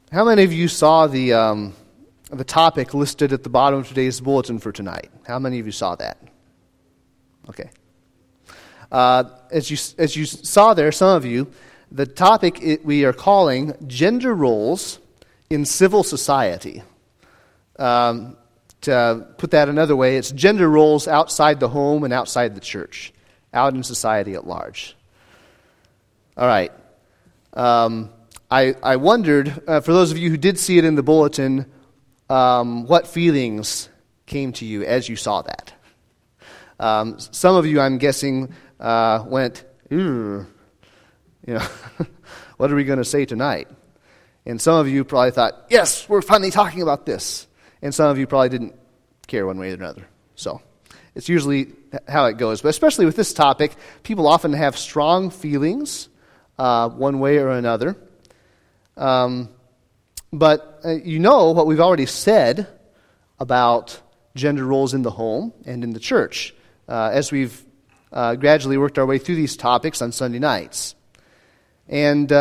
How many of you saw the topic listed at the bottom of today's bulletin for tonight? How many of you saw that? Okay. As you saw there, some of you, the topic we are calling Gender Roles in Civil Society. To put that another way, it's gender roles outside the home and outside the church, out in society at large. All right. I wondered, for those of you who did see it in the bulletin, what feelings came to you as you saw that. Some of you, I'm guessing, went, "Ooh, what are we going to say tonight?" And some of you probably thought, "Yes, we're finally talking about this." And some of you probably didn't care one way or another. So it's usually how it goes. But especially with this topic, people often have strong feelings one way or another. But you know what we've already said about gender roles in the home and in the church as we've gradually worked our way through these topics on Sunday nights. And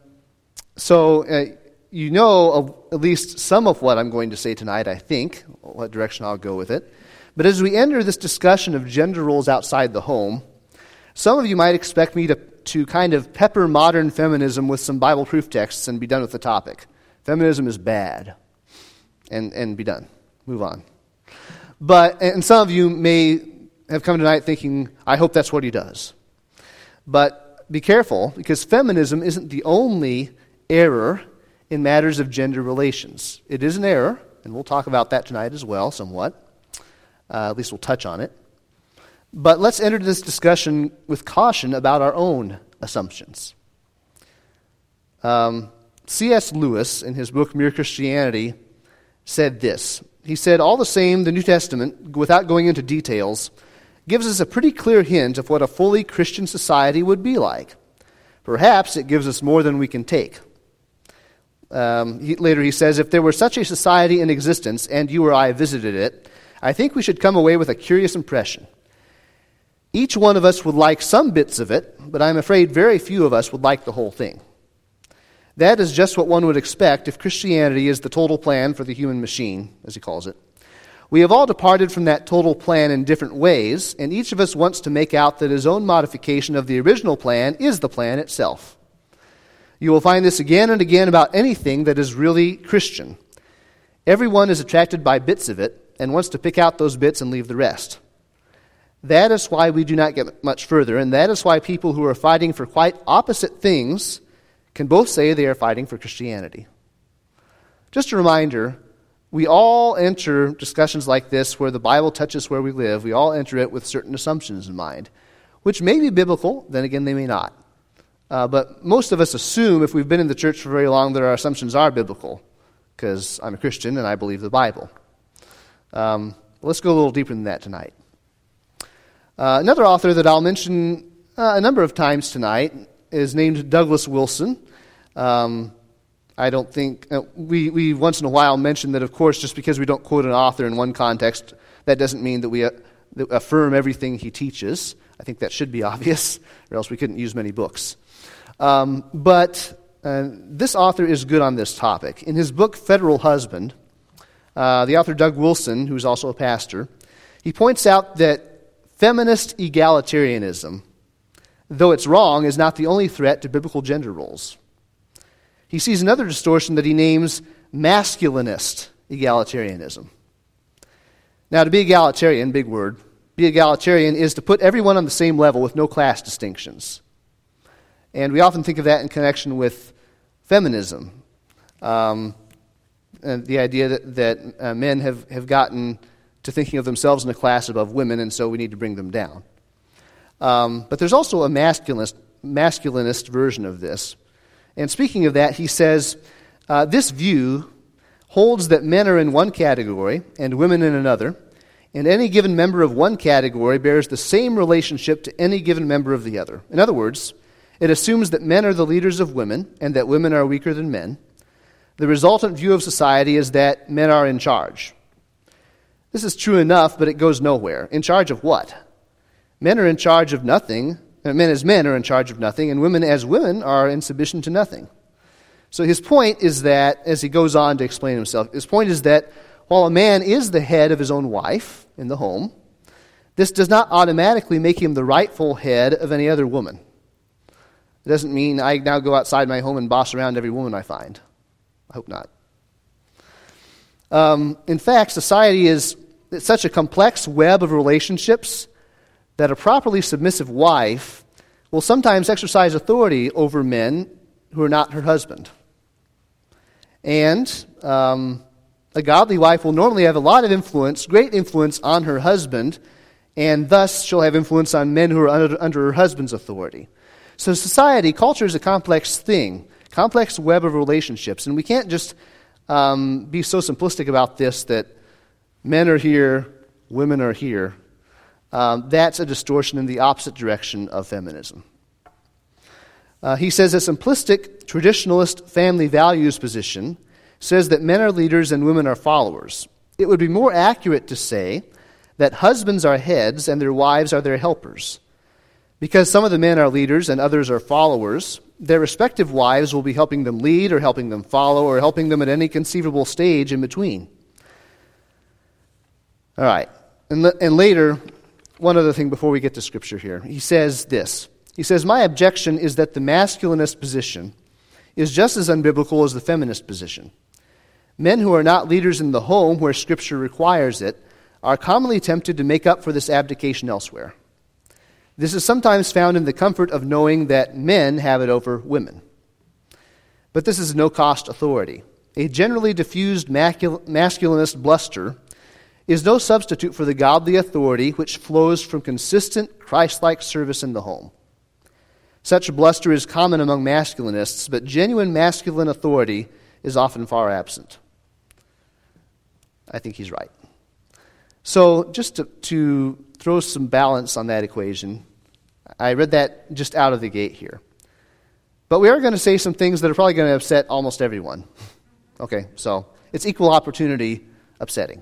so you know of at least some of what I'm going to say tonight, I think, what direction I'll go with it. But as we enter this discussion of gender roles outside the home, some of you might expect me to kind of pepper modern feminism with some Bible proof texts and be done with the topic. Feminism is bad. And be done. Move on. And some of you may have come tonight thinking, I hope that's what he does. But be careful, because feminism isn't the only error in matters of gender relations. It is an error, and we'll talk about that tonight as well, somewhat. At least we'll touch on it. But let's enter this discussion with caution about our own assumptions. C.S. Lewis, in his book Mere Christianity, said this. He said, "All the same, the New Testament, without going into details, gives us a pretty clear hint of what a fully Christian society would be like. Perhaps it gives us more than we can take." Later he says, "If there were such a society in existence, and you or I visited it, I think we should come away with a curious impression. Each one of us would like some bits of it, but I'm afraid very few of us would like the whole thing. That is just what one would expect if Christianity is the total plan for the human machine, as he calls it. We have all departed from that total plan in different ways, and each of us wants to make out that his own modification of the original plan is the plan itself. You will find this again and again about anything that is really Christian. Everyone is attracted by bits of it and wants to pick out those bits and leave the rest. That is why we do not get much further, and that is why people who are fighting for quite opposite things can both say they are fighting for Christianity." Just a reminder, we all enter discussions like this where the Bible touches where we live. We all enter it with certain assumptions in mind, which may be biblical, then again they may not. But most of us assume, if we've been in the church for very long, that our assumptions are biblical, because I'm a Christian and I believe the Bible. Let's go a little deeper than that tonight. Another author that I'll mention a number of times tonight is named Douglas Wilson. I don't think, we once in a while mention that, of course, just because we don't quote an author in one context, that doesn't mean that we affirm everything he teaches. I think that should be obvious, or else we couldn't use many books. But this author is good on this topic. In his book, Federal Husband, the author Doug Wilson, who's also a pastor, he points out that feminist egalitarianism, though it's wrong, is not the only threat to biblical gender roles. He sees another distortion that he names masculinist egalitarianism. Now, to be egalitarian, big word, be egalitarian is to put everyone on the same level with no class distinctions. And we often think of that in connection with feminism, and the idea that men have gotten to thinking of themselves in a class above women, and so we need to bring them down. But there's also a masculinist version of this. And speaking of that, he says, this view holds that men are in one category and women in another, and any given member of one category bears the same relationship to any given member of the other. In other words, it assumes that men are the leaders of women and that women are weaker than men. The resultant view of society is that men are in charge. This is true enough, but it goes nowhere. In charge of what? Men are in charge of nothing. Men as men are in charge of nothing, and women as women are in submission to nothing. So his point is that, as he goes on to explain himself, his point is that while a man is the head of his own wife in the home, this does not automatically make him the rightful head of any other woman. It doesn't mean I now go outside my home and boss around every woman I find. I hope not. In fact, society is such a complex web of relationships that a properly submissive wife will sometimes exercise authority over men who are not her husband. And a godly wife will normally have a lot of influence, great influence on her husband, and thus she'll have influence on men who are under her husband's authority. So society, culture is a complex thing, complex web of relationships, and we can't just be so simplistic about this that men are here, women are here. That's a distortion in the opposite direction of feminism. He says a simplistic, traditionalist family values position says that men are leaders and women are followers. It would be more accurate to say that husbands are heads and their wives are their helpers. Because some of the men are leaders and others are followers, their respective wives will be helping them lead or helping them follow or helping them at any conceivable stage in between. All right. And later, one other thing before we get to Scripture here. He says this. He says, my objection is that the masculinist position is just as unbiblical as the feminist position. Men who are not leaders in the home where Scripture requires it are commonly tempted to make up for this abdication elsewhere. This is sometimes found in the comfort of knowing that men have it over women. But this is no-cost authority. A generally diffused masculinist bluster is no substitute for the godly authority which flows from consistent Christ-like service in the home. Such bluster is common among masculinists, but genuine masculine authority is often far absent. I think he's right. So just to throw some balance on that equation, I read that just out of the gate here. But we are going to say some things that are probably going to upset almost everyone. Okay, so it's equal opportunity upsetting.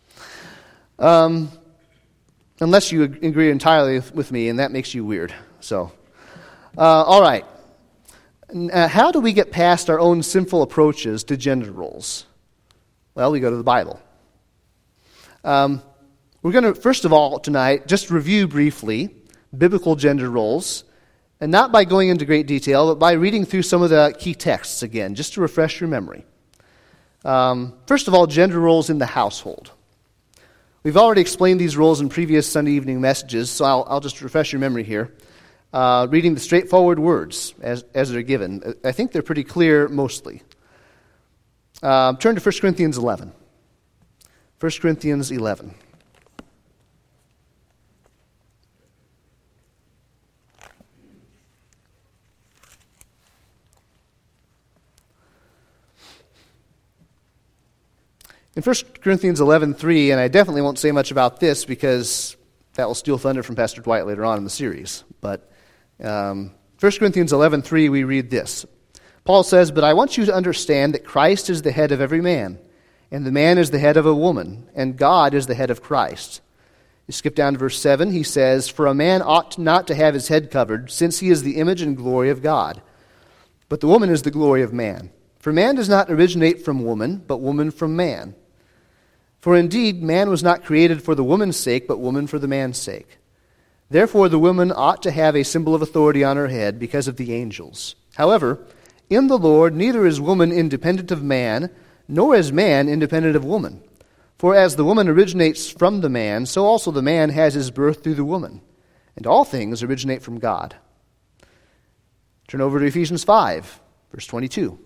Unless you agree entirely with me, and that makes you weird. So, all right. How do we get past our own sinful approaches to gender roles? Well, we go to the Bible. We're going to, first of all, tonight, just review briefly biblical gender roles, and not by going into great detail, but by reading through some of the key texts again, just to refresh your memory. First of all, gender roles in the household. We've already explained these roles in previous Sunday evening messages, so I'll just refresh your memory here. Reading the straightforward words as they're given. I think they're pretty clear mostly. Turn to 1 Corinthians 11. 1 Corinthians 11. In 1 Corinthians 11:3, and I definitely won't say much about this because that will steal thunder from Pastor Dwight later on in the series, but 1 Corinthians 11:3, we read this. Paul says, "But I want you to understand that Christ is the head of every man, and the man is the head of a woman, and God is the head of Christ." You skip down to verse 7, he says, "For a man ought not to have his head covered, since he is the image and glory of God. But the woman is the glory of man. For man does not originate from woman, but woman from man. For indeed, man was not created for the woman's sake, but woman for the man's sake. Therefore, the woman ought to have a symbol of authority on her head because of the angels. However, in the Lord, neither is woman independent of man, nor is man independent of woman. For as the woman originates from the man, so also the man has his birth through the woman. And all things originate from God." Turn over to Ephesians 5, verse 22.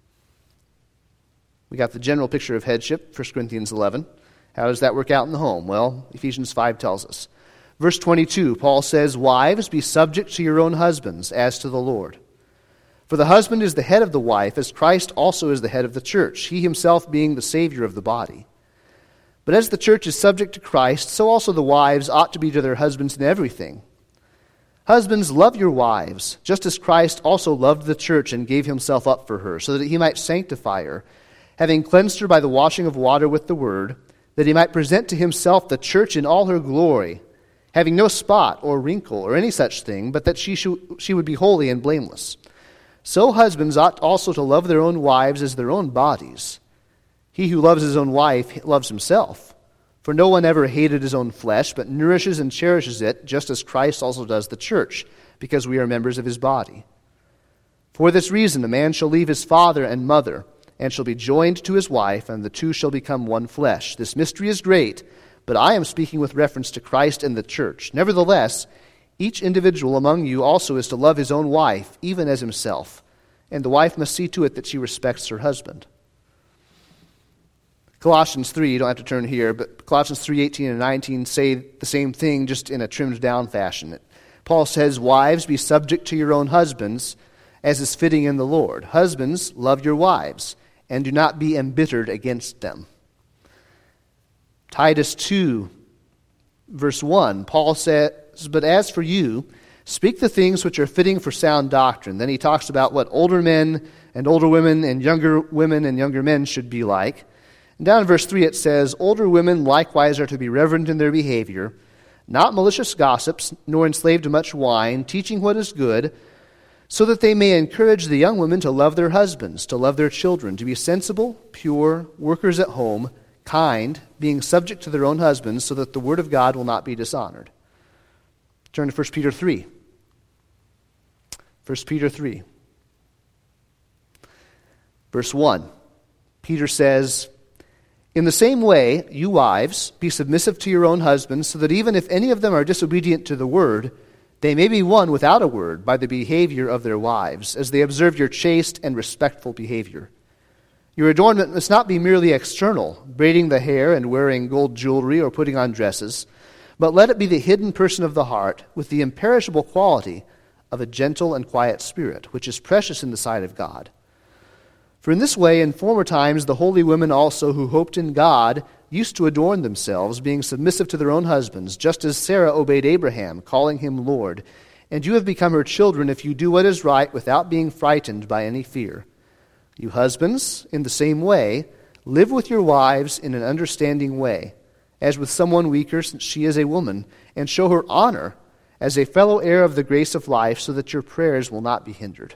We got the general picture of headship, 1 Corinthians 11. How does that work out in the home? Well, Ephesians 5 tells us. Verse 22, Paul says, "Wives, be subject to your own husbands, as to the Lord. For the husband is the head of the wife, as Christ also is the head of the church, he himself being the Savior of the body. But as the church is subject to Christ, so also the wives ought to be to their husbands in everything. Husbands, love your wives, just as Christ also loved the church and gave himself up for her, so that he might sanctify her, having cleansed her by the washing of water with the word, that he might present to himself the church in all her glory, having no spot or wrinkle or any such thing, but that she would be holy and blameless. So husbands ought also to love their own wives as their own bodies. He who loves his own wife loves himself. For no one ever hated his own flesh, but nourishes and cherishes it, just as Christ also does the church, because we are members of his body. For this reason a man shall leave his father and mother, and shall be joined to his wife, and the two shall become one flesh. This mystery is great, but I am speaking with reference to Christ and the church. Nevertheless, each individual among you also is to love his own wife, even as himself, and the wife must see to it that she respects her husband. Colossians 3, you don't have to turn here, but Colossians 3:18 and 19 say the same thing, just in a trimmed down fashion. Paul says, "Wives, be subject to your own husbands, as is fitting in the Lord. Husbands, love your wives, and do not be embittered against them." Titus 2, verse 1, Paul says, "But as for you, speak the things which are fitting for sound doctrine." Then he talks about what older men and older women and younger men should be like. And down in verse 3 it says, "Older women likewise are to be reverent in their behavior, not malicious gossips, nor enslaved to much wine, teaching what is good, so that they may encourage the young women to love their husbands, to love their children, to be sensible, pure, workers at home, kind, being subject to their own husbands, so that the word of God will not be dishonored." Turn to 1 Peter 3. 1 Peter 3. Verse 1. Peter says, "In the same way, you wives, be submissive to your own husbands, so that even if any of them are disobedient to the word, they may be won without a word by the behavior of their wives, as they observe your chaste and respectful behavior. Your adornment must not be merely external, braiding the hair and wearing gold jewelry or putting on dresses, but let it be the hidden person of the heart, with the imperishable quality of a gentle and quiet spirit, which is precious in the sight of God. For in this way, in former times, the holy women also who hoped in God used to adorn themselves, being submissive to their own husbands, just as Sarah obeyed Abraham, calling him Lord. And you have become her children if you do what is right without being frightened by any fear. You husbands, in the same way, live with your wives in an understanding way, as with someone weaker, since she is a woman, and show her honor as a fellow heir of the grace of life, so that your prayers will not be hindered."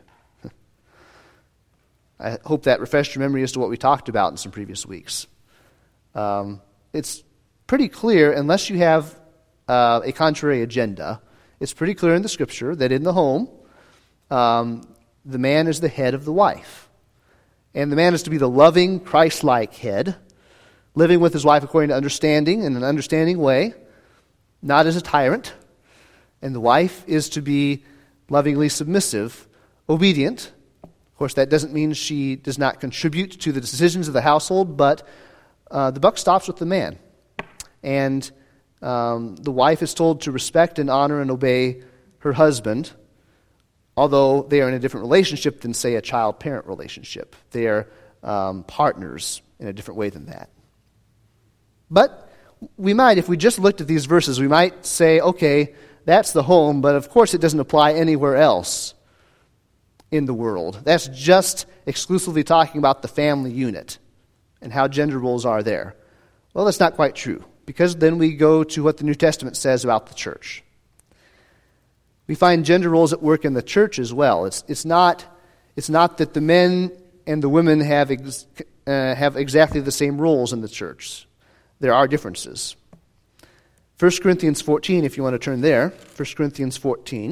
I hope that refreshed your memory as to what we talked about in some previous weeks. It's pretty clear, unless you have a contrary agenda, it's pretty clear in the Scripture that in the home, the man is the head of the wife. And the man is to be the loving, Christ-like head, living with his wife according to understanding, in an understanding way, not as a tyrant. And the wife is to be lovingly submissive, obedient. Of course, that doesn't mean she does not contribute to the decisions of the household, but the buck stops with the man. And the wife is told to respect and honor and obey her husband, although they are in a different relationship than, say, a child-parent relationship. They are partners in a different way than that. But we might, if we just looked at these verses, we might say, okay, that's the home, but of course it doesn't apply anywhere else in the world. That's just exclusively talking about the family unit and how gender roles are there. Well, that's not quite true, because then we go to what the New Testament says about the church. We find gender roles at work in the church as well. It's not that the men and the women have exactly the same roles in the church. There are differences. 1 Corinthians 14, if you want to turn there. 1 Corinthians 14.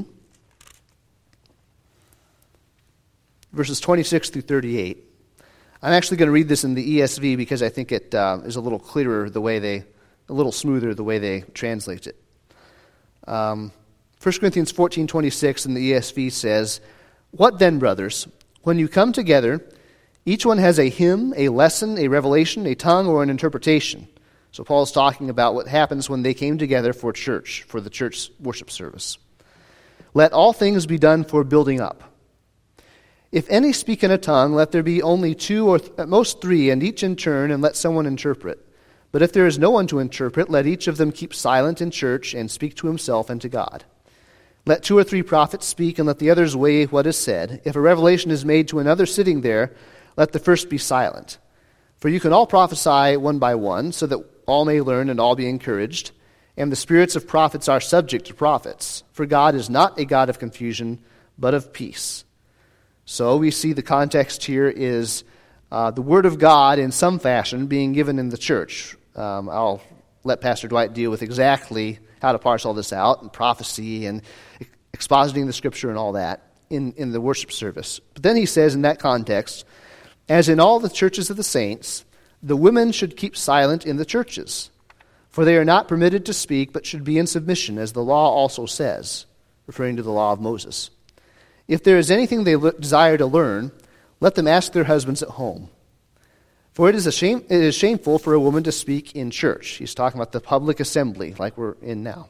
Verses 26 through 38. I'm actually going to read this in the ESV because I think it is a little clearer a little smoother the way they translate it. 1 Corinthians 14:26 in the ESV says, "What then, brothers? When you come together, each one has a hymn, a lesson, a revelation, a tongue, or an interpretation." So Paul's talking about what happens when they came together for the church worship service. "Let all things be done for building up. If any speak in a tongue, let there be only two or at most three, and each in turn, and let someone interpret. But if there is no one to interpret, let each of them keep silent in church and speak to himself and to God. Let 2 or 3 prophets speak, and let the others weigh what is said. If a revelation is made to another sitting there, let the first be silent. For you can all prophesy one by one, so that all may learn and all be encouraged. And the spirits of prophets are subject to prophets. For God is not a God of confusion, but of peace. So we see the context here is the Word of God in some fashion being given in the church. I'll let Pastor Dwight deal with exactly how to parse all this out, and prophecy and expositing the Scripture and all that in the worship service. But then he says in that context, as in all the churches of the saints, the women should keep silent in the churches, for they are not permitted to speak, but should be in submission, as the law also says, referring to the law of Moses. If there is anything they desire to learn, let them ask their husbands at home. For it is shameful for a woman to speak in church. He's talking about the public assembly, like we're in now.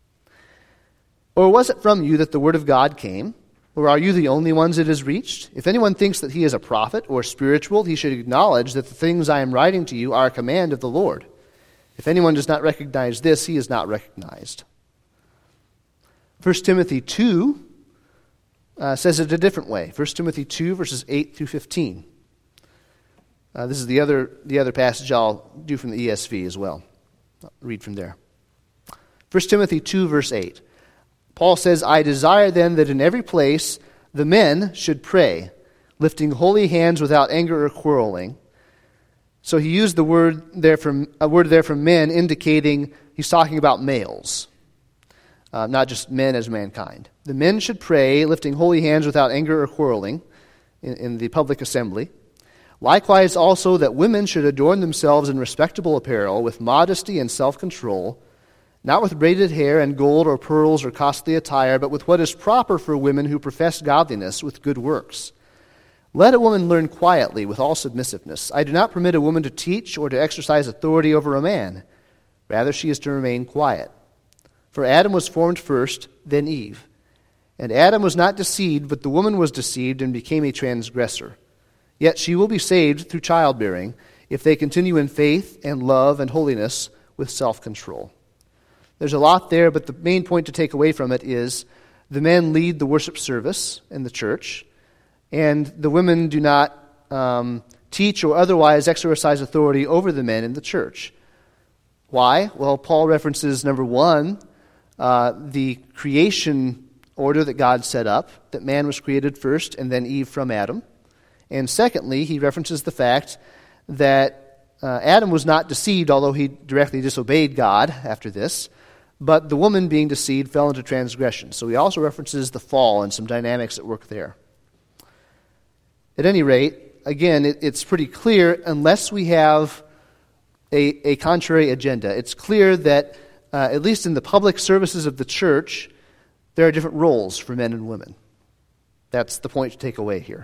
Or was it from you that the word of God came? Or are you the only ones it has reached? If anyone thinks that he is a prophet or spiritual, he should acknowledge that the things I am writing to you are a command of the Lord. If anyone does not recognize this, he is not recognized. 1 Timothy 2 says it a different way. 1 Timothy 2, verses 8 through 15. This is the other passage I'll do from the ESV as well. I'll read from there. 1 Timothy 2, verse 8. Paul says, I desire then that in every place the men should pray, lifting holy hands without anger or quarreling. So he used a word there from men, indicating he's talking about males, not just men as mankind. The men should pray, lifting holy hands without anger or quarreling in the public assembly. Likewise also that women should adorn themselves in respectable apparel, with modesty and self-control, not with braided hair and gold or pearls or costly attire, but with what is proper for women who profess godliness with good works. Let a woman learn quietly with all submissiveness. I do not permit a woman to teach or to exercise authority over a man. Rather, she is to remain quiet. For Adam was formed first, then Eve. And Adam was not deceived, but the woman was deceived and became a transgressor. Yet she will be saved through childbearing if they continue in faith and love and holiness with self-control. There's a lot there, but the main point to take away from it is the men lead the worship service in the church, and the women do not teach or otherwise exercise authority over the men in the church. Why? Well, Paul references, number one, the creation order that God set up, that man was created first and then Eve from Adam. And secondly, he references the fact that Adam was not deceived, although he directly disobeyed God after this, but the woman being deceived fell into transgression. So he also references the fall and some dynamics at work there. At any rate, again, it's pretty clear, unless we have a contrary agenda, it's clear that, at least in the public services of the church, there are different roles for men and women. That's the point to take away here.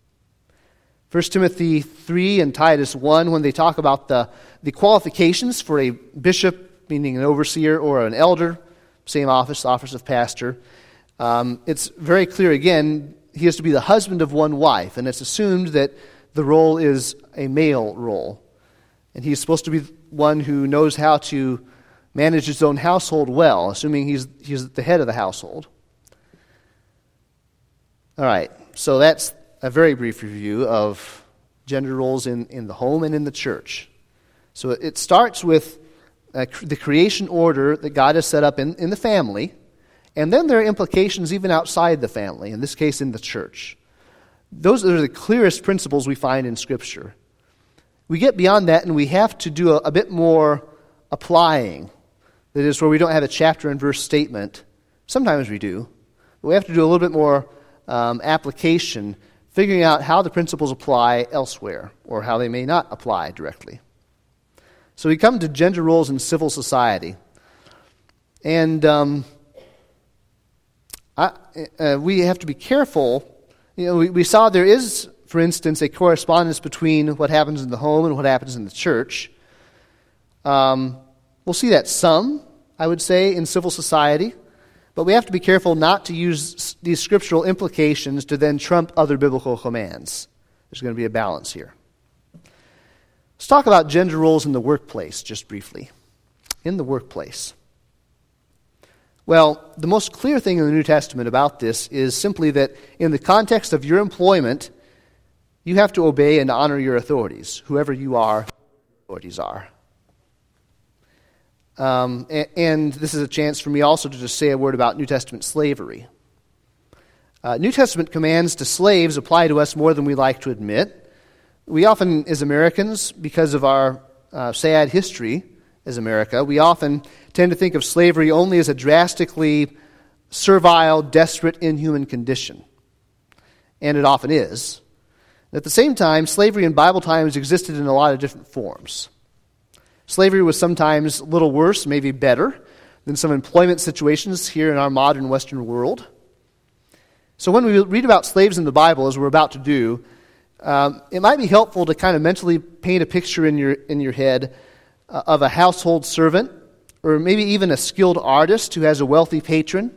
1 Timothy 3 and Titus 1, when they talk about the qualifications for a bishop, meaning an overseer, or an elder, same office of pastor, it's very clear again, he has to be the husband of one wife, and it's assumed that the role is a male role. And he's supposed to be one who knows how to manage his own household well, assuming he's the head of the household. All right, so that's a very brief review of gender roles in the home and in the church. So it starts with the creation order that God has set up in the family, and then there are implications even outside the family, in this case in the church. Those are the clearest principles we find in Scripture. We get beyond that and we have to do a bit more applying. That is, where we don't have a chapter and verse statement. Sometimes we do. But we have to do a little bit more application, figuring out how the principles apply elsewhere, or how they may not apply directly. So we come to gender roles in civil society. And we have to be careful. You know, we saw there is, for instance, a correspondence between what happens in the home and what happens in the church. We'll see that some, I would say, in civil society. But we have to be careful not to use these scriptural implications to then trump other biblical commands. There's going to be a balance here. Let's talk about gender roles in the workplace just briefly. In the workplace. Well, the most clear thing in the New Testament about this is simply that in the context of your employment, you have to obey and honor your authorities, whoever you are, authorities are. And this is a chance for me also to just say a word about New Testament slavery. New Testament commands to slaves apply to us more than we like to admit. We often, as Americans, because of our sad history as America, we often tend to think of slavery only as a drastically servile, desperate, inhuman condition. And it often is. At the same time, slavery in Bible times existed in a lot of different forms. Slavery was sometimes a little worse, maybe better, than some employment situations here in our modern Western world. So when we read about slaves in the Bible, as we're about to do, it might be helpful to kind of mentally paint a picture in your head of a household servant, or maybe even a skilled artist who has a wealthy patron,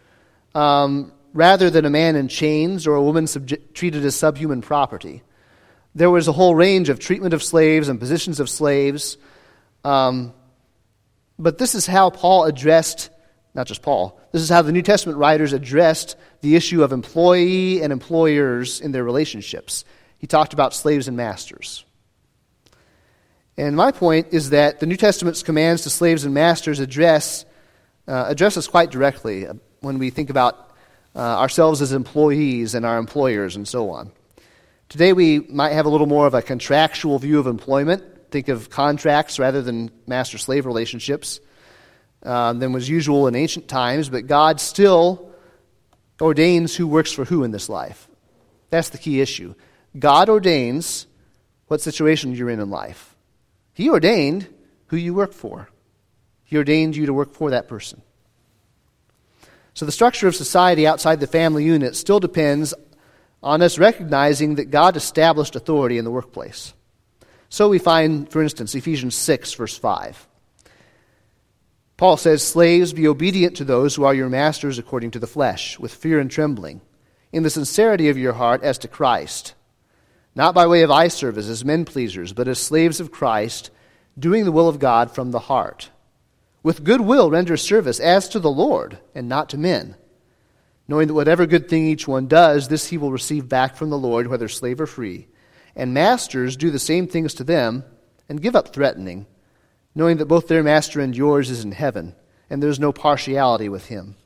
rather than a man in chains or a woman treated as subhuman property. There was a whole range of treatment of slaves and positions of slaves. But this is how Paul addressed, not just Paul, this is how the New Testament writers addressed the issue of employee and employers in their relationships. He talked about slaves and masters. And my point is that the New Testament's commands to slaves and masters address us quite directly when we think about ourselves as employees and our employers and so on. Today we might have a little more of a contractual view of employment. Think of contracts rather than master-slave relationships than was usual in ancient times, but God still ordains who works for who in this life. That's the key issue. God ordains what situation you're in life. He ordained who you work for. He ordained you to work for that person. So the structure of society outside the family unit still depends on us recognizing that God established authority in the workplace. So we find, for instance, Ephesians 6, verse 5. Paul says, "Slaves, be obedient to those who are your masters according to the flesh, with fear and trembling, in the sincerity of your heart as to Christ, not by way of eye service as men pleasers, but as slaves of Christ, doing the will of God from the heart. With good will render service as to the Lord, and not to men, knowing that whatever good thing each one does, this he will receive back from the Lord, whether slave or free. And masters, do the same things to them, and give up threatening, knowing that both their master and yours is in heaven, and there is no partiality with him."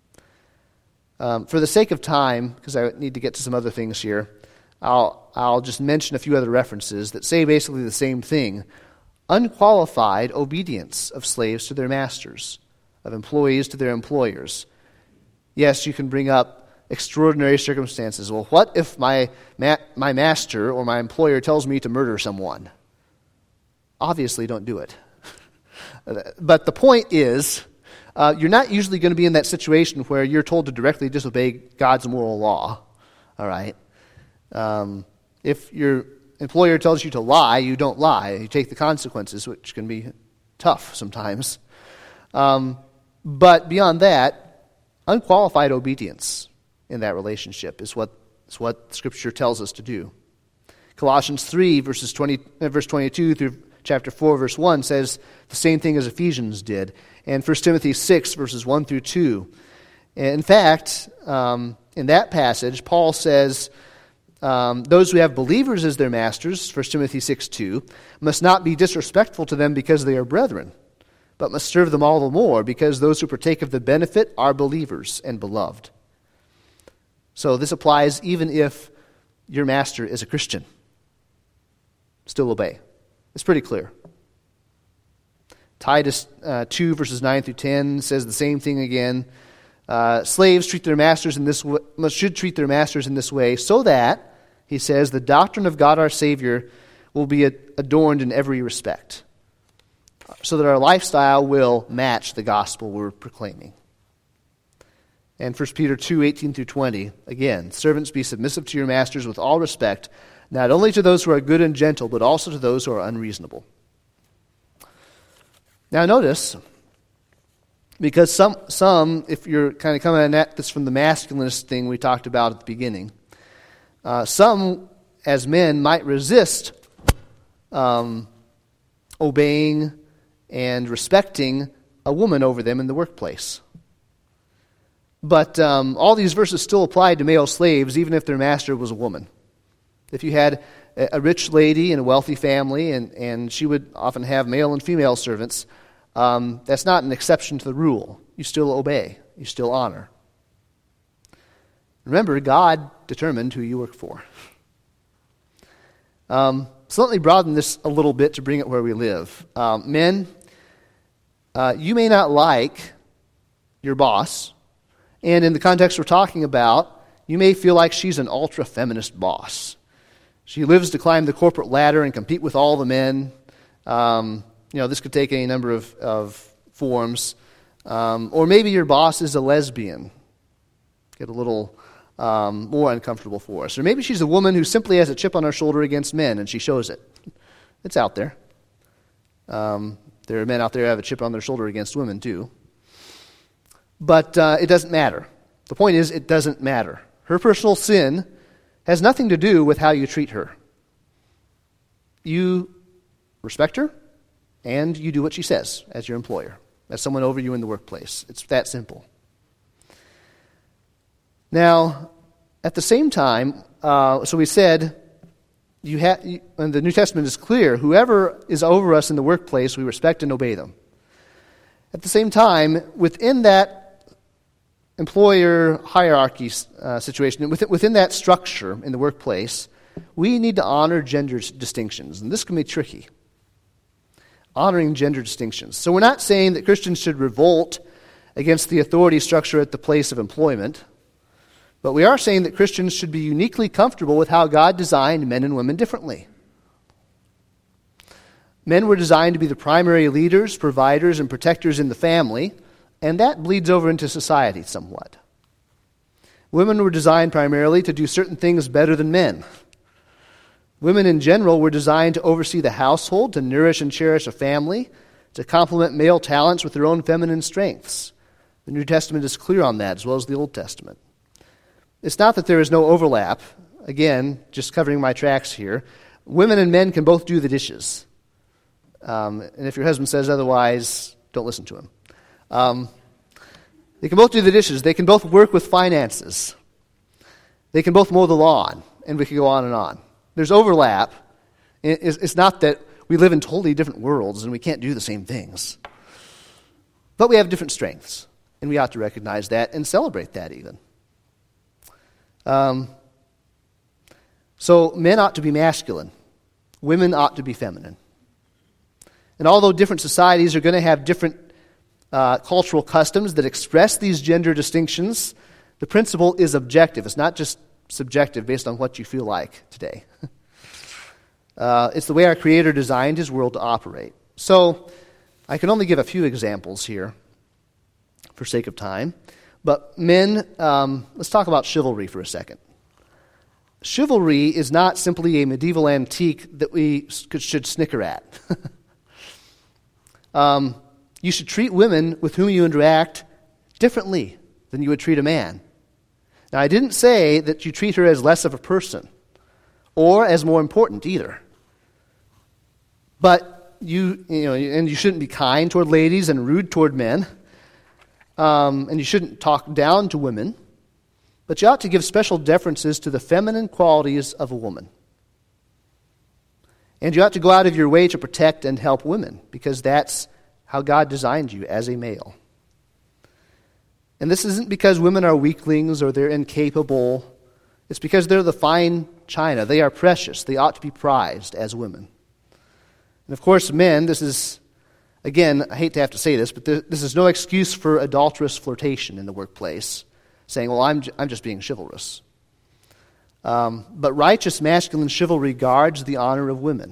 For the sake of time, because I need to get to some other things here, I'll just mention a few other references that say basically the same thing. Unqualified obedience of slaves to their masters, of employees to their employers. Yes, you can bring up extraordinary circumstances. Well, what if my master or my employer tells me to murder someone? Obviously, don't do it. But the point is, you're not usually going to be in that situation where you're told to directly disobey God's moral law. All right? If your employer tells you to lie, you don't lie. You take the consequences, which can be tough sometimes. But beyond that, unqualified obedience in that relationship is what Scripture tells us to do. Colossians 3, verse 22 through chapter 4, verse 1 says the same thing as Ephesians did. And 1 Timothy 6, verses 1 through 2. In fact, in that passage, Paul says, those who have believers as their masters, 1 Timothy 6:2, must not be disrespectful to them because they are brethren, but must serve them all the more, because those who partake of the benefit are believers and beloved. So this applies even if your master is a Christian. Still obey. It's pretty clear. Titus 2, verses 9 through 10 says the same thing again. Slaves should treat their masters in this way, so that, he says, the doctrine of God our Savior will be adorned in every respect, so that our lifestyle will match the gospel we're proclaiming. And 1 Peter 2, 18 through 20, again, servants, be submissive to your masters with all respect, not only to those who are good and gentle, but also to those who are unreasonable. Now notice, because some, if you're kind of coming at this from the masculinist thing we talked about at the beginning, some, as men, might resist obeying and respecting a woman over them in the workplace. But all these verses still applied to male slaves, even if their master was a woman. If you had a rich lady in a wealthy family, and she would often have male and female servants, that's not an exception to the rule. You still obey. You still honor. Remember, God determined who you work for. So let me broaden this a little bit to bring it where we live. Men, you may not like your boss, and in the context we're talking about, you may feel like she's an ultra-feminist boss. She lives to climb the corporate ladder and compete with all the men. This could take any number of forms. Or maybe your boss is a lesbian. Get a little more uncomfortable for us. Or maybe she's a woman who simply has a chip on her shoulder against men, and she shows it. It's out there. There are men out there who have a chip on their shoulder against women, too. But it doesn't matter. The point is, it doesn't matter. Her personal sin has nothing to do with how you treat her. You respect her, and you do what she says as your employer, as someone over you in the workplace. It's that simple. Now, at the same time, so we said, and the New Testament is clear, whoever is over us in the workplace, we respect and obey them. At the same time, within that employer hierarchy situation, within that structure in the workplace, we need to honor gender distinctions, and this can be tricky. Honoring gender distinctions. So we're not saying that Christians should revolt against the authority structure at the place of employment, but we are saying that Christians should be uniquely comfortable with how God designed men and women differently. Men were designed to be the primary leaders, providers, and protectors in the family, and that bleeds over into society somewhat. Women were designed primarily to do certain things better than men. Women in general were designed to oversee the household, to nourish and cherish a family, to complement male talents with their own feminine strengths. The New Testament is clear on that, as well as the Old Testament. It's not that there is no overlap. Again, just covering my tracks here. Women and men can both do the dishes. And if your husband says otherwise, don't listen to him. They can both do the dishes. They can both work with finances. They can both mow the lawn. And we could go on and on. There's overlap. It's not that we live in totally different worlds and we can't do the same things. But we have different strengths. And we ought to recognize that and celebrate that even. So men ought to be masculine. Women ought to be feminine. And although different societies are going to have different cultural customs that express these gender distinctions, the principle is objective. It's not just subjective based on what you feel like today. It's the way our Creator designed His world to operate. So I can only give a few examples here for sake of time. But men, let's talk about chivalry for a second. Chivalry is not simply a medieval antique that we should snicker at. You should treat women with whom you interact differently than you would treat a man. Now, I didn't say that you treat her as less of a person or as more important either. But you shouldn't be kind toward ladies and rude toward men. And you shouldn't talk down to women. But you ought to give special deferences to the feminine qualities of a woman. And you ought to go out of your way to protect and help women, because that's how God designed you as a male. And this isn't because women are weaklings or they're incapable. It's because they're the fine china. They are precious. They ought to be prized as women. And of course, men, this is, again, I hate to have to say this, but this is no excuse for adulterous flirtation in the workplace, saying, well, I'm just being chivalrous. But righteous masculine chivalry guards the honor of women.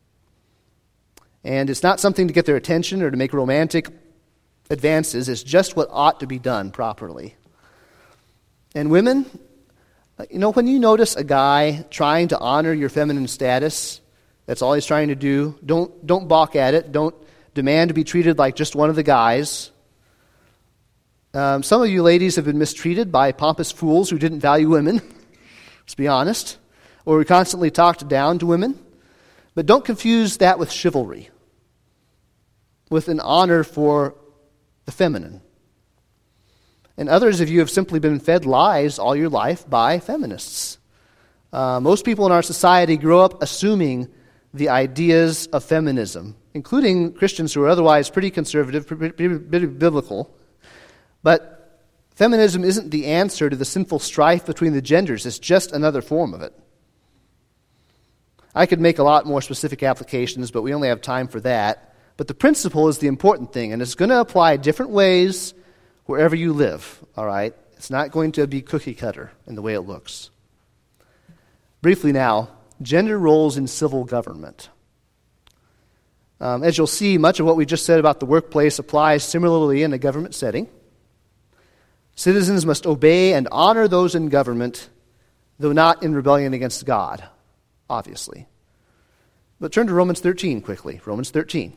And it's not something to get their attention or to make romantic advances. It's just what ought to be done properly. And women, when you notice a guy trying to honor your feminine status, that's all he's trying to do, don't balk at it. Don't demand to be treated like just one of the guys. Some of you ladies have been mistreated by pompous fools who didn't value women, let's be honest, or who constantly talked down to women. But don't confuse that with chivalry, with an honor for the feminine. And others of you have simply been fed lies all your life by feminists. Most people in our society grow up assuming the ideas of feminism, including Christians who are otherwise pretty conservative, pretty biblical. But Feminism isn't the answer to the sinful strife between the genders. It's just another form of it. I could make a lot more specific applications, but we only have time for that. But the principle is the important thing, and it's going to apply different ways wherever you live, all right? It's not going to be cookie cutter in the way it looks. Briefly now, gender roles in civil government. As you'll see, much of what we just said about the workplace applies similarly in a government setting. Citizens must obey and honor those in government, though not in rebellion against God, obviously. But turn to Romans 13 quickly. Romans 13.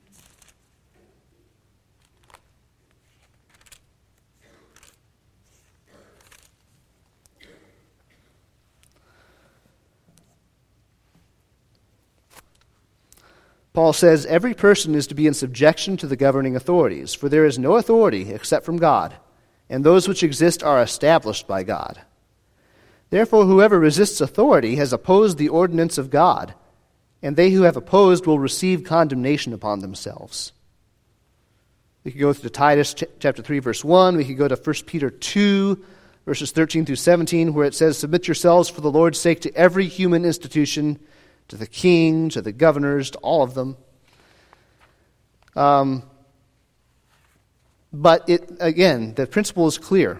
Paul says, every person is to be in subjection to the governing authorities, for there is no authority except from God, and those which exist are established by God. Therefore, whoever resists authority has opposed the ordinance of God, and they who have opposed will receive condemnation upon themselves. We could go to Titus chapter 3, verse 1. We could go to 1 Peter 2, verses 13 through 17, where it says, submit yourselves for the Lord's sake to every human institution, to the king, to the governors, to all of them. But again, the principle is clear.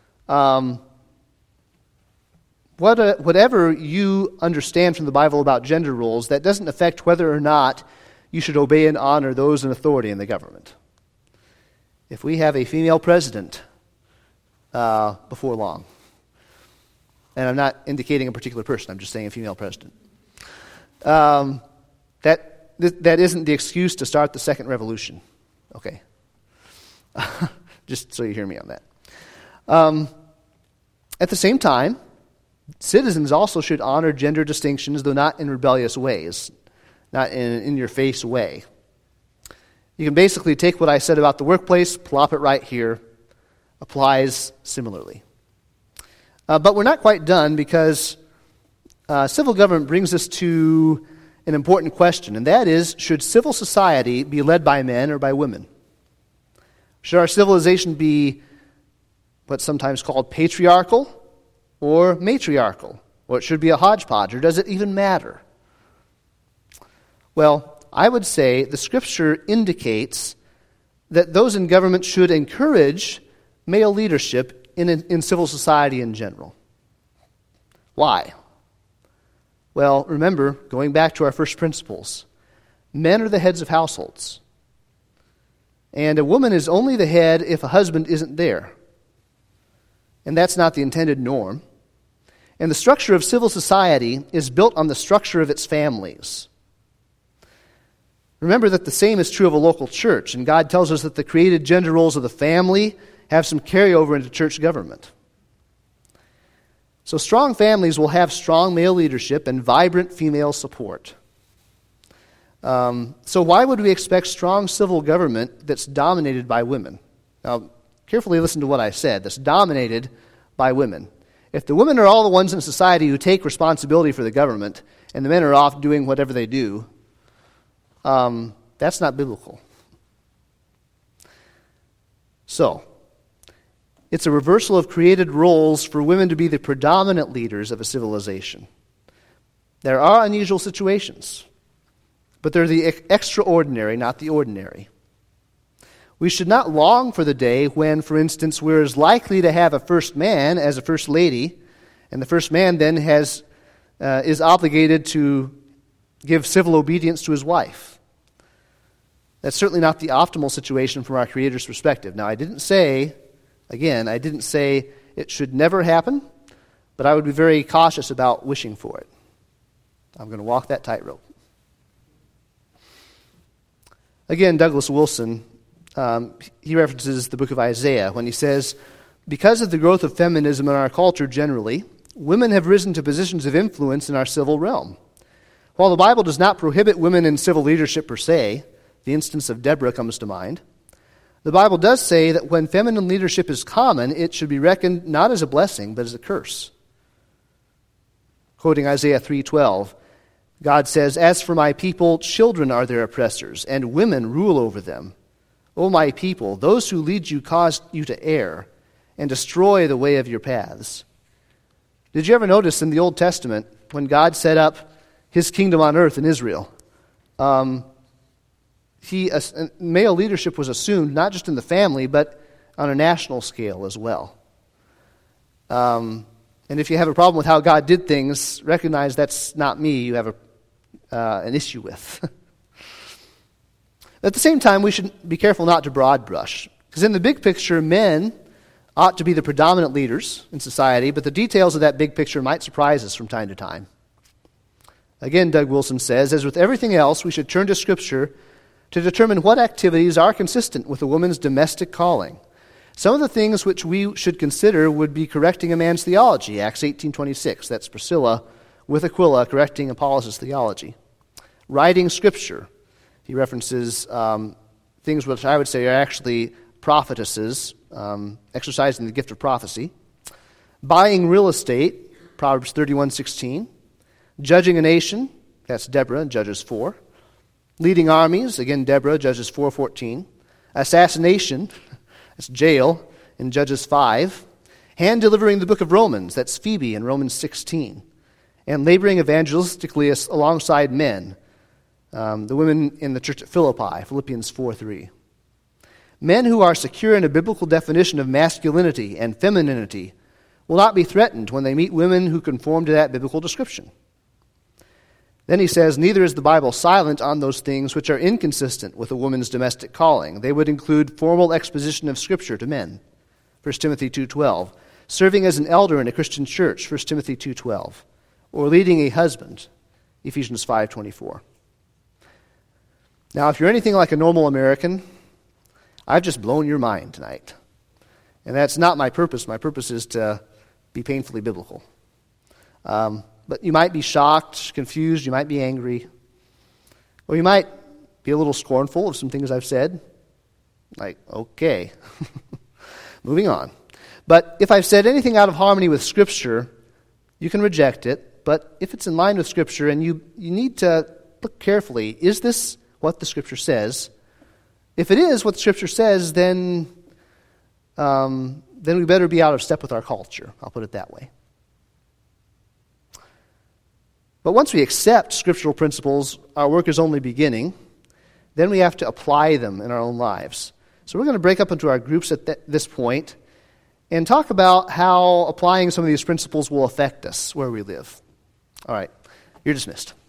Whatever you understand from the Bible about gender roles, that doesn't affect whether or not you should obey and honor those in authority in the government. If we have a female president before long, and I'm not indicating a particular person, I'm just saying a female president, that isn't the excuse to start the second revolution. Okay. Just so you hear me on that. At the same time, citizens also should honor gender distinctions, though not in rebellious ways, not in your face way. You can basically take what I said about the workplace, plop it right here, applies similarly. But we're not quite done, because civil government brings us to an important question, and that is, should civil society be led by men or by women? Should our civilization be what's sometimes called patriarchal or matriarchal? Or it should be a hodgepodge, or does it even matter? Well, I would say the Scripture indicates that those in government should encourage male leadership in civil society in general. Why? Well, remember, going back to our first principles, men are the heads of households. And a woman is only the head if a husband isn't there. And that's not the intended norm. And the structure of civil society is built on the structure of its families. Remember that the same is true of a local church, and God tells us that the created gender roles of the family have some carryover into church government. So strong families will have strong male leadership and vibrant female support. So why would we expect strong civil government that's dominated by women? Now, carefully listen to what I said. That's dominated by women. If the women are all the ones in society who take responsibility for the government, and the men are off doing whatever they do, that's not biblical. So, it's a reversal of created roles for women to be the predominant leaders of a civilization. There are unusual situations, but they're the extraordinary, not the ordinary. We should not long for the day when, for instance, we're as likely to have a first man as a first lady, and the first man then is obligated to give civil obedience to his wife. That's certainly not the optimal situation from our Creator's perspective. Now, I didn't say it should never happen, but I would be very cautious about wishing for it. I'm going to walk that tightrope. Again, Douglas Wilson, he references the book of Isaiah when he says, because of the growth of feminism in our culture generally, women have risen to positions of influence in our civil realm. While the Bible does not prohibit women in civil leadership per se, the instance of Deborah comes to mind, the Bible does say that when feminine leadership is common, it should be reckoned not as a blessing, but as a curse. Quoting Isaiah 3:12, God says, as for my people, children are their oppressors, and women rule over them. O my people, those who lead you cause you to err, and destroy the way of your paths. Did you ever notice in the Old Testament, when God set up his kingdom on earth in Israel, male leadership was assumed not just in the family, but on a national scale as well. And if you have a problem with how God did things, recognize that's not me you have an issue with. At the same time, we should be careful not to broad brush. Because in the big picture, men ought to be the predominant leaders in society, but the details of that big picture might surprise us from time to time. Again, Doug Wilson says, as with everything else, we should turn to Scripture to determine what activities are consistent with a woman's domestic calling. Some of the things which we should consider would be correcting a man's theology, Acts 18:26. That's Priscilla with Aquila correcting Apollos' theology. Writing Scripture. He references things which I would say are actually prophetesses, exercising the gift of prophecy. Buying real estate, Proverbs 31:16. Judging a nation, that's Deborah in Judges 4. Leading armies, again Deborah, Judges 4:14. Assassination, that's jail in Judges 5. Hand delivering the book of Romans, that's Phoebe in Romans 16. And laboring evangelistically alongside men, the women in the church at Philippi, Philippians 4:3. Men who are secure in a biblical definition of masculinity and femininity will not be threatened when they meet women who conform to that biblical description. Then he says, neither is the Bible silent on those things which are inconsistent with a woman's domestic calling. They would include formal exposition of Scripture to men, 1 Timothy 2:12, serving as an elder in a Christian church, 1 Timothy 2:12, or leading a husband, Ephesians 5:24. Now, if you're anything like a normal American, I've just blown your mind tonight. And that's not my purpose. My purpose is to be painfully biblical. But you might be shocked, confused, you might be angry, or you might be a little scornful of some things I've said. Like, okay, moving on. But if I've said anything out of harmony with Scripture, you can reject it. But if it's in line with Scripture, and you need to look carefully, is this what the Scripture says? If it is what the Scripture says, then we better be out of step with our culture. I'll put it that way. But once we accept scriptural principles, our work is only beginning. Then we have to apply them in our own lives. So we're going to break up into our groups at this point and talk about how applying some of these principles will affect us where we live. All right, you're dismissed.